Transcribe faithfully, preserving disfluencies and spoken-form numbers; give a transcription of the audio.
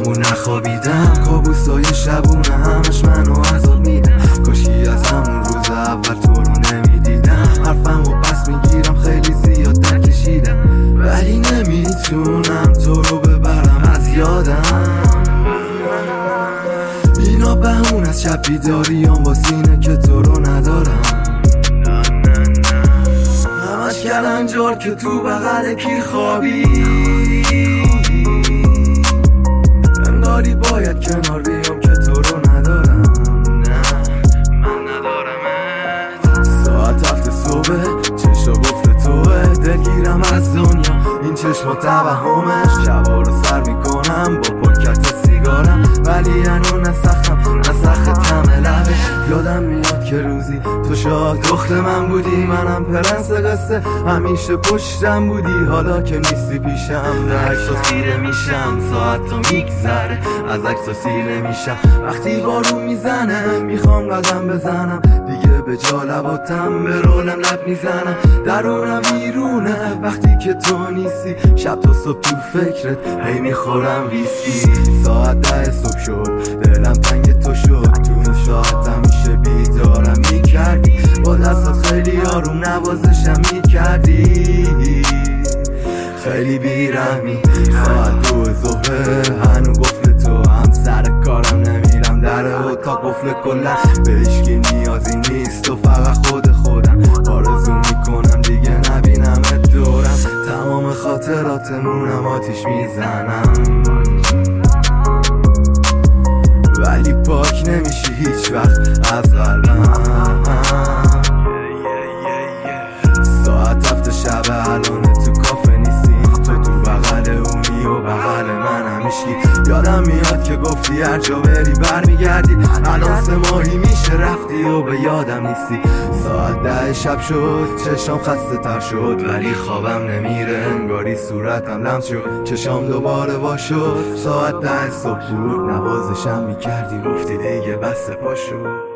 همون نخوابیدم، کابوسای شبونه همش منو عذاب میدم. کاشکی از همون روز اول تو رو نمیدیدم، حرفم و پس میگیرم خیلی زیاد در کشیدم، ولی نمیتونم تو رو ببرم از یادم. اینا بهونه از شب بیداریام واسینه که تو رو ندارم. همش کلنجار که تو بغل کی خوابی، انگاری باید کنار بیام که تو رو ندارم. نه من ندارمت. ساعت هفت صبح چشم گفت توه، دلگیرم از دنیا این چشم توهمش. شبا رو سر میکنم با پاکت سیگارم، ولی هنو نسخم نسخ تم لبه. یادم میاد که روزی تو شاه دخت من بودی، منم پرنس قصه همیشه پشتم بودی. حالا که نیستی پیشم در عکسا سیره میشم، ساعت تا میگذره از عکسا سیره میشم. وقتی بارون میزنه میخوام قدم بزنم، دیگه به جا لباتم به رولم لب میزنم. درونم ویرونه وقتی که تو نیستی، شب تا صبح تو فکرت هی میخورم ویسکی. ساعت ده صبح شد دلم تنگ تو شد، تو اون ساعت همیشه بیدارم میکردی، با دستات خیلی آروم نوازشم میکردی، خیلی بیرحمی. ساعت دو ظهره هنو قفل تو هم، سر کارم نمیرم در اتاق قفل کلا. به هیچکی نیازی نیست و فقط خود خودم، آرزو میکنم دیگه نبینمت دورم. تمام خاطراتمونم آتیش میزنم، ولی پاک نمیشی هیچ وقت از قلبم. ساعت هفت شب الانه تو کافه نیستی، تو تو بغل اونی و بغل من همیشگی. یادم میاد که گفتی هر جا بری برمیگردی، الان سه ماهی میشه رفتی و به یادم نیستی. ساعت ده شب شد چشام خسته تر شد، ولی خوابم نمیره انگاری صورتم لمس شد. چشام دوباره وا شد، ساعت ده صبح بود نوازشم میکردی، گفتی دیگه بس پاشو.